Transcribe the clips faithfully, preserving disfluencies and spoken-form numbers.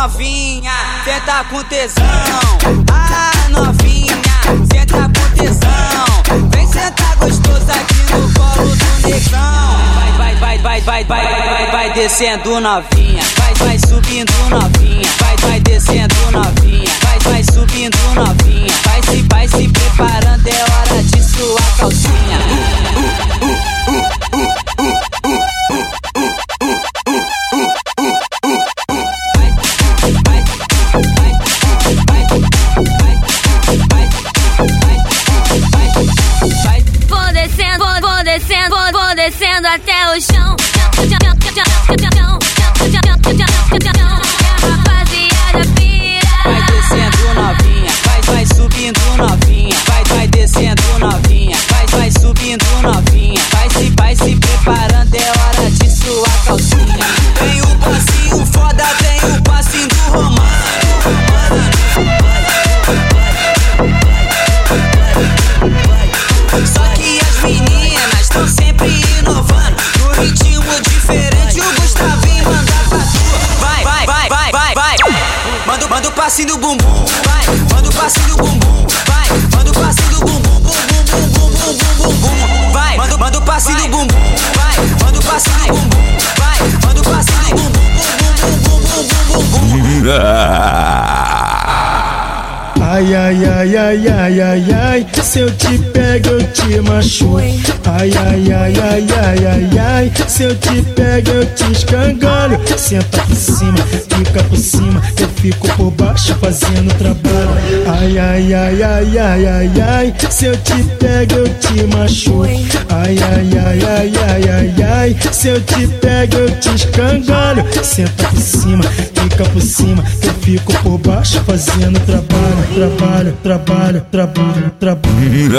novinha, senta com tesão. Ah, novinha, senta com tesão. Vem sentar gostoso aqui no colo do negrão. Vai, vai, vai, vai, vai, vai, vai, vai, vai descendo novinha. Vai, vai subindo novinha. Vai, vai descendo novinha. Vai, vai subindo novinha. Vai se, vai se preparando, é hora de suar calcinha. Vou descendo, vou, vou descendo, vou, vou descendo até o chão. Rapaziada pira. Vai descendo novinha, vai, vai subindo novinha. Vai, vai descendo novinha, vai, vai subindo novinha. Vai se, vai se preparando, é hora de suar calcinha. Tem o passinho foda, tem o passinho do romano. Só que as meninas estão sempre inovando. No ritmo diferente, o Gustavinho manda pra tu. Vai, vai, vai, vai, vai, vai. Manda, manda o passinho do bumbum. Vai, manda o passinho do bumbum. Vai, manda o passinho do bumbum. Bum, bum, bum, bum, bum, bum, bum. Vai, manda, manda o passinho do bumbum. Vai, manda o passinho do bumbum. Vai, manda o passinho do bumbum. Bum, bum, bum, bum, bum, bum, bum. Ai, ai, ai, ai, ai, ai, ai, se eu te pego eu te machuco. Ai, ai, ai, ai, ai, ai, ai, se eu te pego eu te escangalho. Senta por cima, fica por cima, eu fico por baixo fazendo trabalho. Ai, ai, ai, ai, ai, ai, ai, se eu te pego eu te machuco. Ai, ai, ai, ai, ai, ai, ai, se eu te pego eu te escangalho. Senta por cima, fica por cima, eu fico por baixo fazendo trabalho. Trabalho, trabalho, trabalho, trabalho.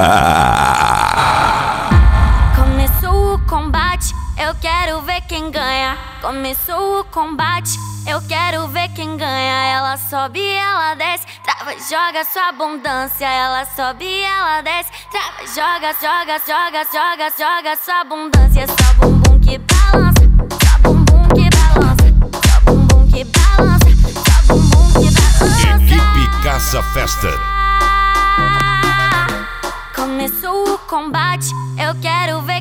Começou o combate, eu quero ver quem ganha. Começou o combate, eu quero ver quem ganha. Ela sobe, ela desce, trava, joga sua abundância. Ela sobe, ela desce, trava, joga, joga, joga, joga, joga sua abundância. Só bumbum que balança, só bumbum que balança, só bumbum que balança, só bumbum que balança. Equipe Casa Festa. Começou o combate, eu quero ver